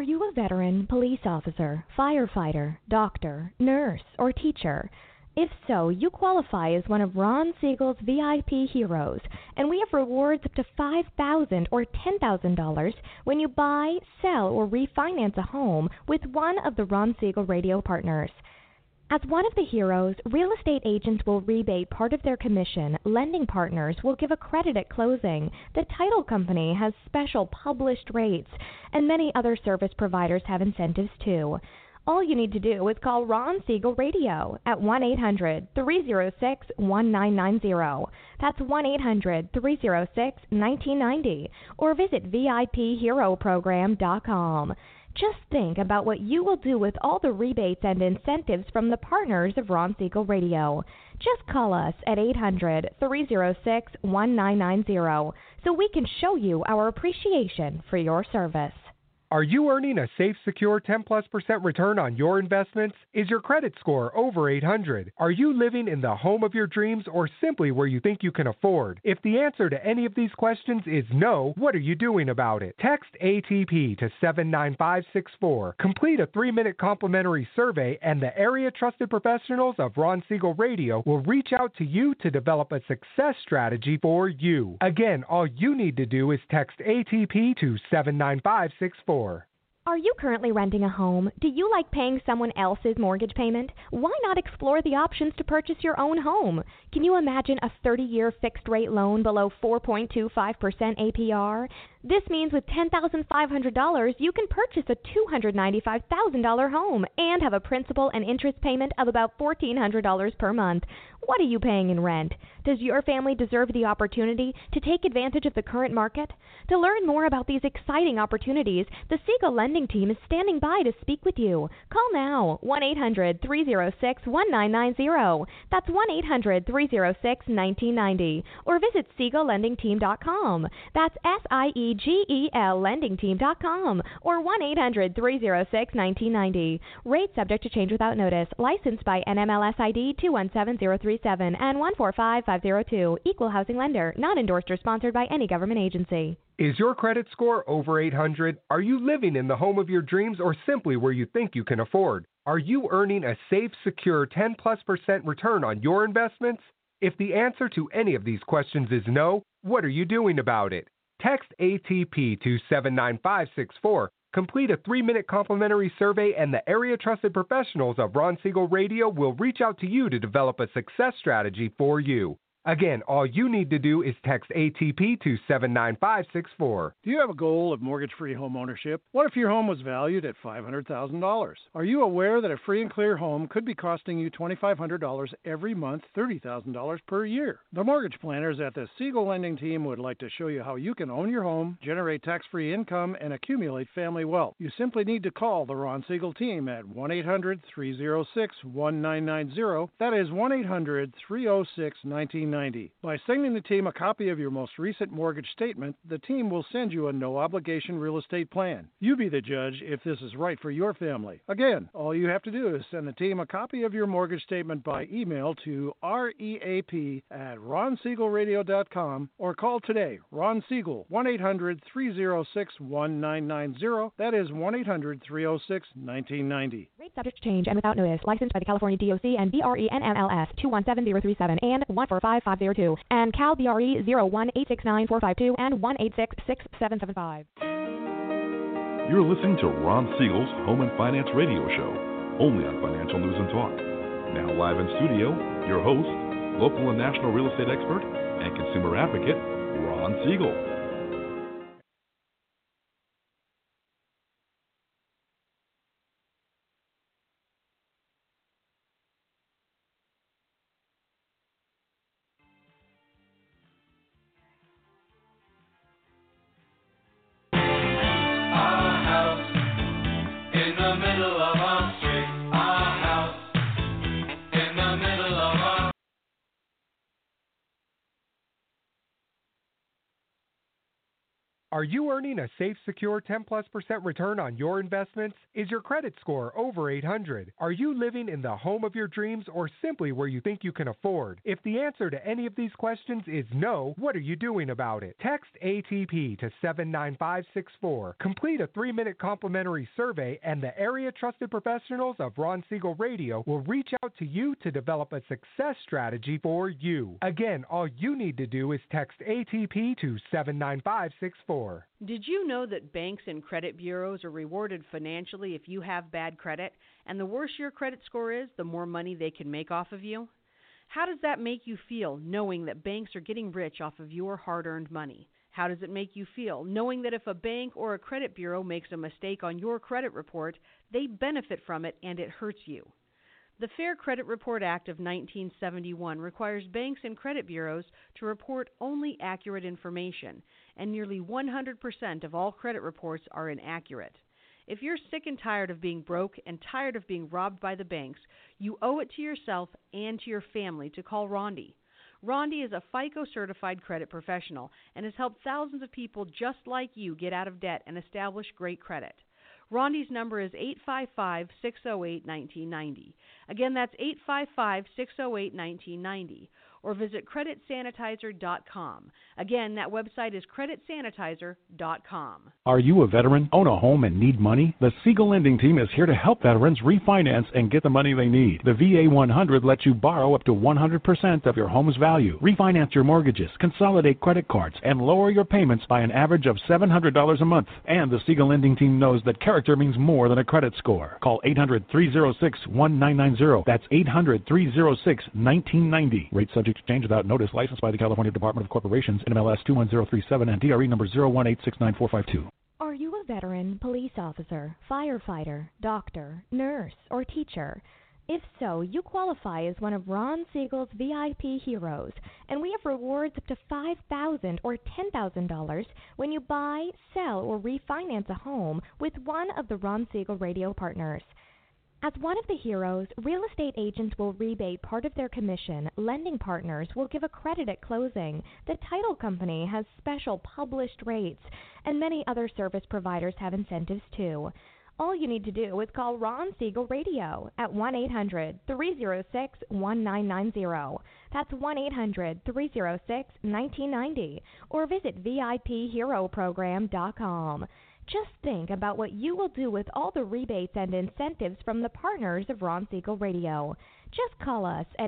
you a veteran, police officer, firefighter, doctor, nurse, or teacher? If so, you qualify as one of Ron Siegel's VIP heroes, and we have rewards up to $5,000 or $10,000 when you buy, sell, or refinance a home with one of the Ron Siegel radio partners. As one of the heroes, real estate agents will rebate part of their commission, lending partners will give a credit at closing, the title company has special published rates, and many other service providers have incentives too. All you need to do is call Ron Siegel Radio at 1-800-306-1990. That's 1-800-306-1990. Or visit VIPHeroProgram.com. Just think about what you will do with all the rebates and incentives from the partners of Ron Siegel Radio. Just call us at 800-306-1990 so we can show you our appreciation for your service. Are you earning a safe, secure 10+% return on your investments? Is your credit score over 800? Are you living in the home of your dreams or simply where you think you can afford? If the answer to any of these questions is no, what are you doing about it? Text ATP to 79564. Complete a 3-minute complimentary survey and the area trusted professionals of Ron Siegel Radio will reach out to you to develop a success strategy for you. Again, all you need to do is text ATP to 79564. Are you currently renting a home? Do you like paying someone else's mortgage payment? Why not explore the options to purchase your own home? Can you imagine a 30-year fixed-rate loan below 4.25% APR? This means with $10,500, you can purchase a $295,000 home and have a principal and interest payment of about $1,400 per month. What are you paying in rent? Does your family deserve the opportunity to take advantage of the current market? To learn more about these exciting opportunities, the Siegel Lending Team is standing by to speak with you. Call now, 1-800-306-1990. That's 1-800-306-1990. Or visit SiegelLendingTeam.com. That's SIEGEL LendingTeam.com or 1-800-306-1990. Rate subject to change without notice. Licensed by NMLS ID 217037 and 145502. Equal housing lender. Not endorsed or sponsored by any government agency. Is your credit score over 800? Are you living in the home of your dreams or simply where you think you can afford? Are you earning a safe, secure 10+% return on your investments? If the answer to any of these questions is no, what are you doing about it? Text ATP to 79564. Complete a 3-minute complimentary survey and the area trusted professionals of Ron Siegel Radio will reach out to you to develop a success strategy for you. Again, all you need to do is text ATP to 79564. Do you have a goal of mortgage-free home ownership? What if your home was valued at $500,000? Are you aware that a free and clear home could be costing you $2,500 every month, $30,000 per year? The mortgage planners at the Siegel Lending Team would like to show you how you can own your home, generate tax-free income, and accumulate family wealth. You simply need to call the Ron Siegel Team at 1-800-306-1990. That is 1-800-306-1990. By sending the team a copy of your most recent mortgage statement, the team will send you a no-obligation real estate plan. You be the judge if this is right for your family. Again, all you have to do is send the team a copy of your mortgage statement by email to reap@ronsiegelradio.com or call today, Ron Siegel, 1-800-306-1990. That is 1-800-306-1990. Rate subject to change and without notice. Licensed by the California DOC and BRE NMLS 217037 and 145502 and Cal BRE 01869452 and 1866775. You're listening to Ron Siegel's Home and Finance Radio Show, only on Financial News and Talk. Now live in studio, your host, local and national real estate expert and consumer advocate, Ron Siegel. Are you earning a safe, secure 10+% return on your investments? Is your credit score over 800? Are you living in the home of your dreams or simply where you think you can afford? If the answer to any of these questions is no, what are you doing about it? Text ATP to 79564. Complete a 3-minute complimentary survey and the area trusted professionals of Ron Siegel Radio will reach out to you to develop a success strategy for you. Again, all you need to do is text ATP to 79564. Did you know that banks and credit bureaus are rewarded financially if you have bad credit? And the worse your credit score is, the more money they can make off of you? How does that make you feel, knowing that banks are getting rich off of your hard-earned money? How does it make you feel, knowing that if a bank or a credit bureau makes a mistake on your credit report, they benefit from it and it hurts you? The Fair Credit Report Act of 1971 requires banks and credit bureaus to report only accurate information, and nearly 100% of all credit reports are inaccurate. If you're sick and tired of being broke and tired of being robbed by the banks, you owe it to yourself and to your family to call Rondi. Rondi is a FICO-certified credit professional and has helped thousands of people just like you get out of debt and establish great credit. Rondi's number is 855-608-1990. Again, that's 855-608-1990. Or visit creditsanitizer.com. Again, that website is creditsanitizer.com. Are you a veteran, own a home, and need money? The Siegel Lending Team is here to help veterans refinance and get the money they need. The VA 100 lets you borrow up to 100% of your home's value, refinance your mortgages, consolidate credit cards, and lower your payments by an average of $700 a month. And the Siegel Lending Team knows that character means more than a credit score. Call 800-306-1990. That's 800-306-1990. Rate subject to change without notice. Licensed by the California Department of Corporations, NMLS 21037, and DRE number 018694452. Are you a veteran, police officer, firefighter, doctor, nurse, or teacher? If so, you qualify as one of Ron Siegel's VIP heroes, and we have rewards up to $5,000 or $10,000 when you buy, sell, or refinance a home with one of the Ron Siegel radio partners. As one of the heroes, real estate agents will rebate part of their commission, lending partners will give a credit at closing, the title company has special published rates, and many other service providers have incentives too. All you need to do is call Ron Siegel Radio at 1-800-306-1990. That's 1-800-306-1990. Or visit VIPHeroProgram.com. Just think about what you will do with all the rebates and incentives from the partners of Ron Siegel Radio. Just call us at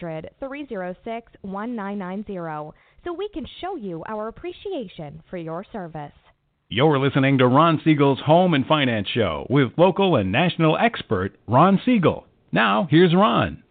800-306-1990 so we can show you our appreciation for your service. You're listening to Ron Siegel's Home and Finance Show with local and national expert Ron Siegel. Now, here's Ron.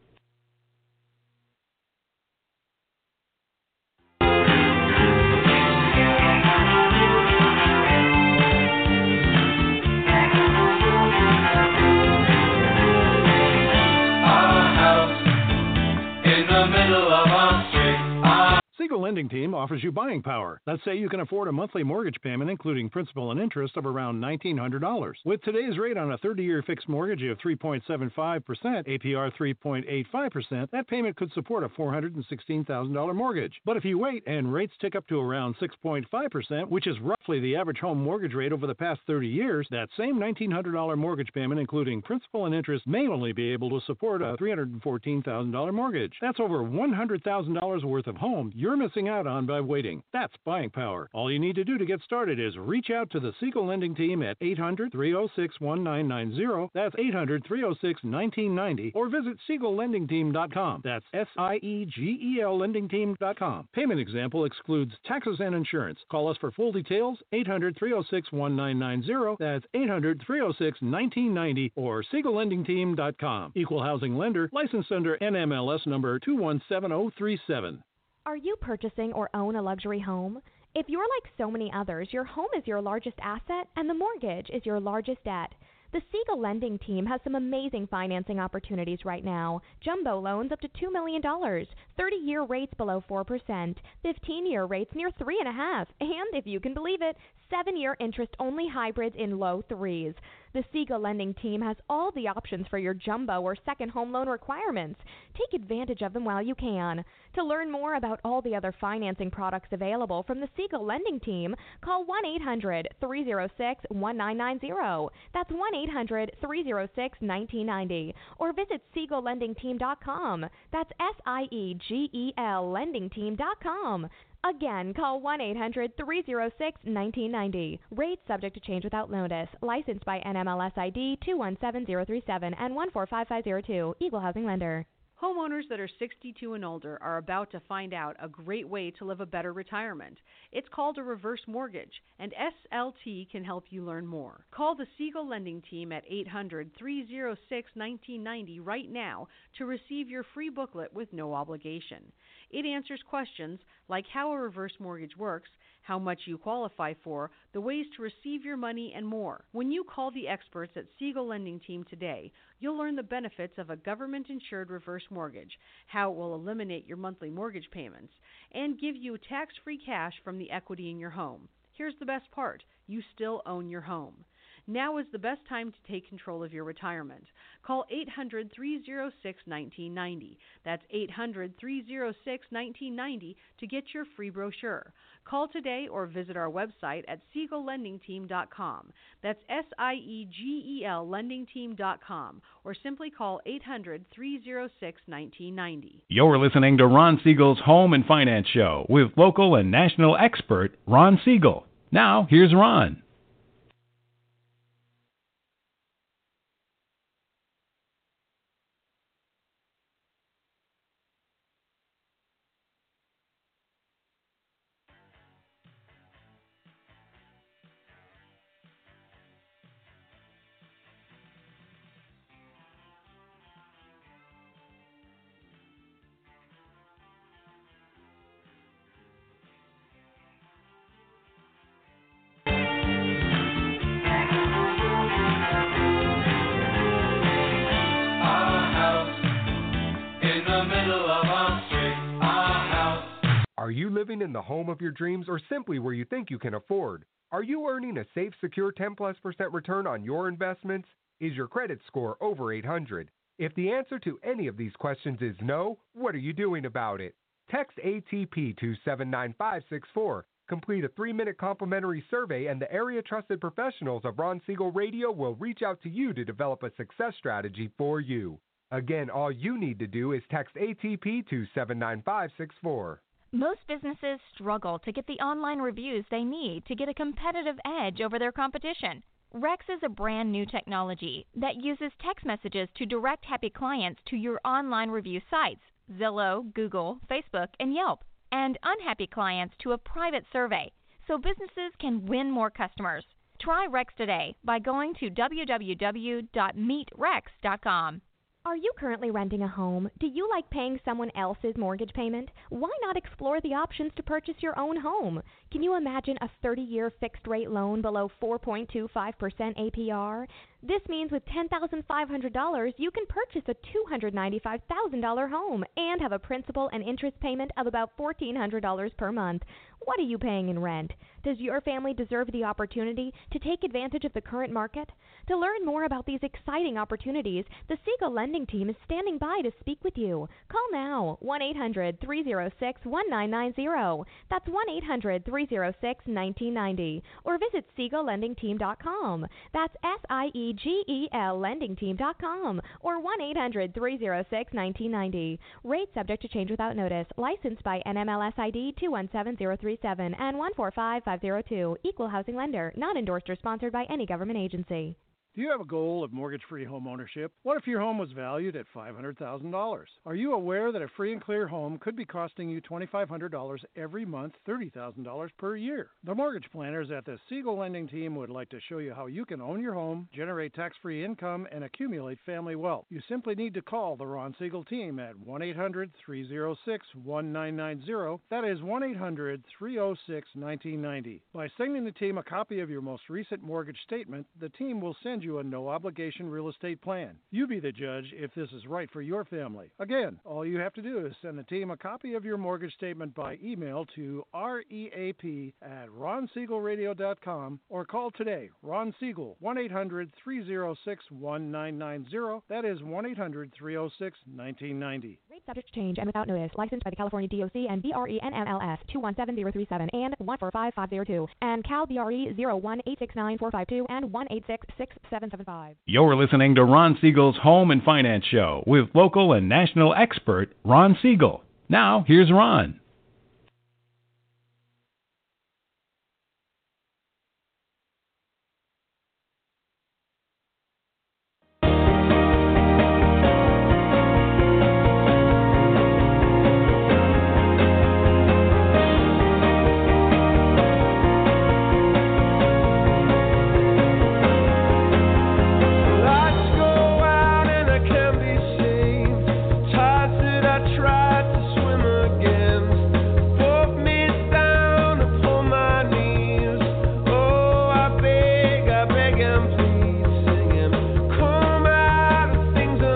Siegel Lending Team offers you buying power. Let's say you can afford a monthly mortgage payment, including principal and interest, of around $1,900. With today's rate on a 30-year fixed mortgage of 3.75%, APR 3.85%, that payment could support a $416,000 mortgage. But if you wait and rates tick up to around 6.5%, which is roughly the average home mortgage rate over the past 30 years, that same $1,900 mortgage payment, including principal and interest, may only be able to support a $314,000 mortgage. That's over $100,000 worth of home you're missing out on by waiting. That's buying power. All you need to do to get started is reach out to the Siegel Lending Team at 800-306-1990. That's 800-306-1990. Or visit SiegelLendingTeam.com. That's SIEGEL LendingTeam.com. Payment example excludes taxes and insurance. Call us for full details. 800-306-1990. That's 800-306-1990 or SiegelLendingTeam.com. Equal housing lender. Licensed under NMLS number 217037. Are you purchasing or own a luxury home? If you're like so many others, your home is your largest asset and the mortgage is your largest debt. The Siegel Lending Team has some amazing financing opportunities right now. Jumbo loans up to $2 million, 30-year rates below 4%, 15-year rates near 3.5%, and if you can believe it, 7-year interest-only hybrids in low 3s. The Siegel Lending Team has all the options for your jumbo or second home loan requirements. Take advantage of them while you can. To learn more about all the other financing products available from the Siegel Lending Team, call 1-800-306-1990. That's 1-800-306-1990. Or visit SiegelLendingTeam.com. That's SIEGEL LendingTeam.com. Again, call 1-800-306-1990. Rates subject to change without notice. Licensed by NMLS ID 217037 and 145502. Equal housing lender. Homeowners that are 62 and older are about to find out a great way to live a better retirement. It's called a reverse mortgage, and SLT can help you learn more. Call the Siegel Lending Team at 800-306-1990 right now to receive your free booklet with no obligation. It answers questions like how a reverse mortgage works, how much you qualify for, the ways to receive your money, and more. When you call the experts at Siegel Lending Team today, you'll learn the benefits of a government-insured reverse mortgage, how it will eliminate your monthly mortgage payments, and give you tax-free cash from the equity in your home. Here's the best part. You still own your home. Now is the best time to take control of your retirement. Call 800-306-1990. That's 800-306-1990 to get your free brochure. Call today or visit our website at SiegelLendingTeam.com. That's SIEGEL LendingTeam.com, or simply call 800-306-1990. You're listening to Ron Siegel's Home and Finance Show with local and national expert Ron Siegel. Now, here's Ron. Are you living in the home of your dreams or simply where you think you can afford? Are you earning a safe, secure 10+% return on your investments? Is your credit score over 800? If the answer to any of these questions is no, what are you doing about it? Text ATP to 79564. Complete a 3-minute complimentary survey and the area trusted professionals of Ron Siegel Radio will reach out to you to develop a success strategy for you. Again, all you need to do is text ATP to 79564. Most businesses struggle to get the online reviews they need to get a competitive edge over their competition. Rex is a brand new technology that uses text messages to direct happy clients to your online review sites, Zillow, Google, Facebook, and Yelp, and unhappy clients to a private survey, so businesses can win more customers. Try Rex today by going to www.meetrex.com. Are you currently renting a home? Do you like paying someone else's mortgage payment? Why not explore the options to purchase your own home? Can you imagine a 30-year fixed-rate loan below 4.25% APR? This means with $10,500, you can purchase a $295,000 home and have a principal and interest payment of about $1,400 per month. What are you paying in rent? Does your family deserve the opportunity to take advantage of the current market? To learn more about these exciting opportunities, the Siegel Lending Team is standing by to speak with you. Call now, 1-800-306-1990. That's 1-800-306-1990. Or visit SiegelLendingTeam.com. That's SIEGEL LendingTeam.com. Or 1-800-306-1990. Rates subject to change without notice. Licensed by NMLS ID 217037 and 145502. Equal housing lender. Not endorsed or sponsored by any government agency. Do you have a goal of mortgage-free home ownership? What if your home was valued at $500,000? Are you aware that a free and clear home could be costing you $2,500 every month, $30,000 per year? The mortgage planners at the Siegel Lending Team would like to show you how you can own your home, generate tax-free income, and accumulate family wealth. You simply need to call the Ron Siegel Team at 1-800-306-1990. That is 1-800-306-1990. By sending the team a copy of your most recent mortgage statement, the team will send you you a no-obligation real estate plan. You be the judge if this is right for your family. Again, all you have to do is send the team a copy of your mortgage statement by email to reap@ronsiegelradio.com or call today. Ron Siegel, 1-800-306-1990. That is 1-800-306-1990. Rate subject to change and without notice. Licensed by the California DOC and BRENMLS 217037 and 145502 and Cal BRE 01869452 and 1866775. You're listening to Ron Siegel's Home and Finance Show with local and national expert Ron Siegel. Now, here's Ron.